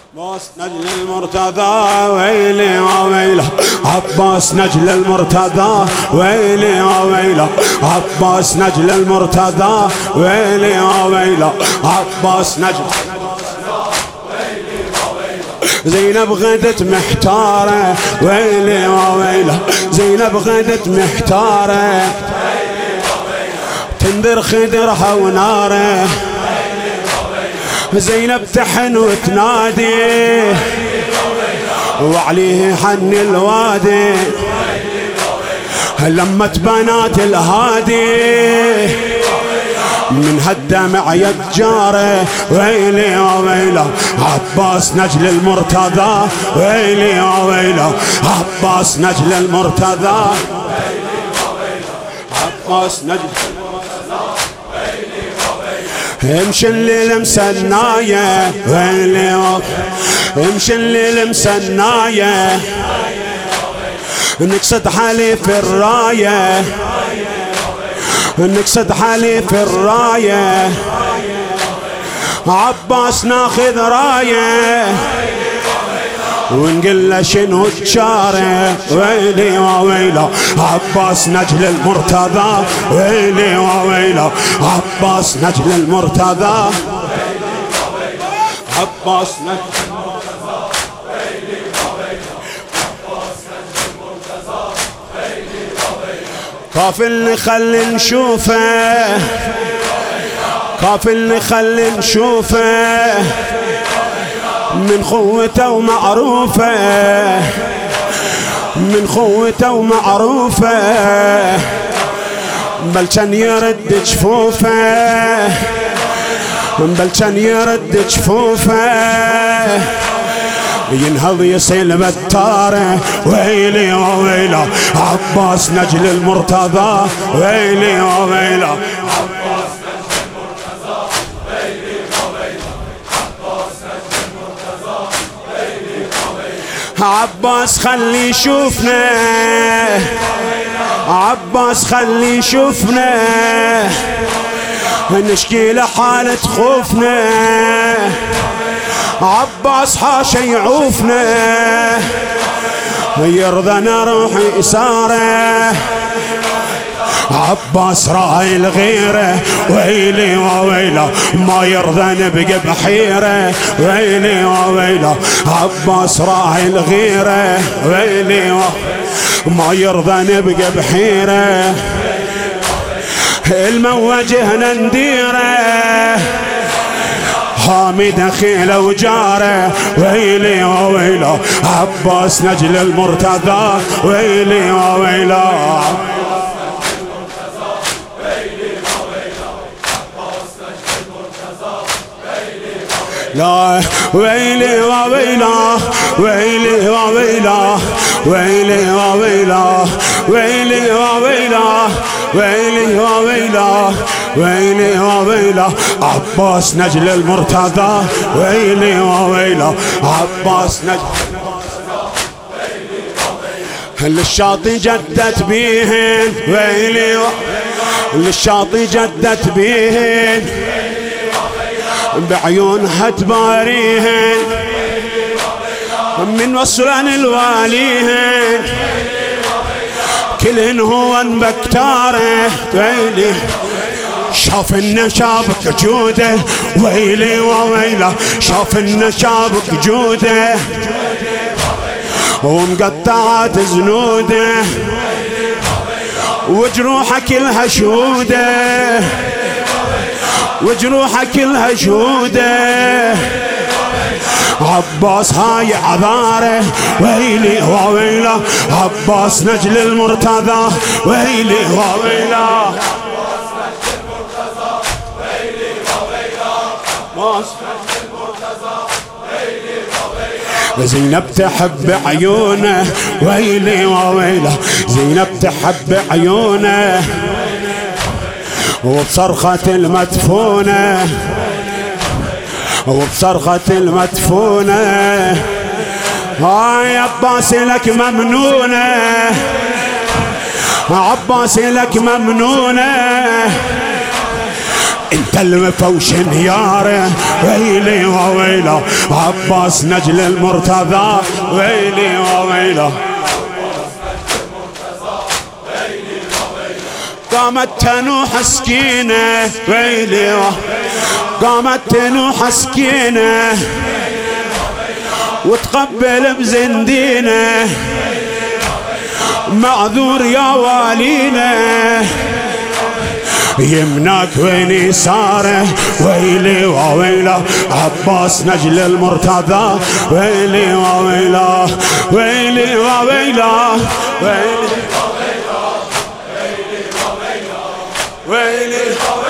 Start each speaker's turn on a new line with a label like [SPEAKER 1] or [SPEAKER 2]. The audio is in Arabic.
[SPEAKER 1] عباس نجل المرتضى ويلي وويله، عباس نجل المرتضى ويلي وويله، عباس نجل المرتضى ويلي وويله، عباس نجل. زينب غدت محتارة ويلي وويله، زينب غدت محتارة تنذر خدرها وناره، زينب تحن وتنادي وعليه حن الوادي، لمت بنات الهادي من هالدمع يتجاره ويلي وويله، عباس نجل المرتضى ويلي وويله، عباس نجل المرتضى، عباس نجل. امشي الليل مسناية ويلي، امشي الليل مسناية، نكسد حليف الراية، نكسد حليف الراية، عباس ناخذ راية ونقول له شنو تشاره ويلي وويله، عباس نجل المرتضى ويلي وويله، عباس نجل المرتضى، عباس نجل المرتضى ويلي وويله، عباس نجل المرتضى ويلي وويله. كاف اللي خلي نشوفه، كاف اللي خلي نشوفه من خوته ومعروفه، من خوته ومعروفه، بل كان يرد جفوفه، بل كان يرد جفوفه، ينهض يصيل بتاره ويلي وويله، عباس نجل المرتضى ويلي وويله، عباس نجل المرتضى ويلي وويله، عباس نجل المرتضى ويلي وويله. عباس خلي يشوفنا، عباس خلي يشوفنا، نشكي له حالة خوفنا، عباس حاشا يعوفنا، يرضى نروح إساره، عباس راعي الغيرة ويلي وويله، ما يرضى نبقى بحيرة ويلي وويله، عباس راعي الغيرة ويلي ما يرضى نبقى بحيرة، الموجهنا نديره، حامد خيله وجاره ويلي وويله، عباس نجل المرتضى ويلي وويله، لا ويلي وويله، ويلي وويله، ويلي وويله، ويلي وويله، ويلي وويله، ويلي وويله، عباس نجل المرتضى ويلي وويله، عباس نجل للشاطئ جدت بيهن ويلي للشاطئ جدت بيهن بعيونها تباريهن من وصلن الواليهن كلهن هو بكتاره ويلي، شاف النشابك جوده ويلي وويله، شاف النشابك جوده ومقطعات زنوده وجروحه كلها شوده، وجروحه كلها شوده، عباس هاي عذاره ويلي وويله، عباس نجل المرتضى ويلي وويله، عباس نجل المرتضى ويلي وويله، عباس نجل المرتضى ويلي وويله. زينب تحب عيونه ويلي وويله، زينب تحب عيونه وبصرخة المدفونة، وبصرخة المدفونة، هاي عباس لك ممنونة، عباس لك ممنونة، انت المفوش انهياره، ويلي وويله عباس نجل المرتضى، ويلي وويله قامت تنوح سكينة، ويلي قامت تنوح سكينة وتقبل بزندينة، معذور يا والينا يمناك وين يساره، ويلي وويله عباس نجل المرتضى، ويلي وويله ويلي وويله ويلي ويلي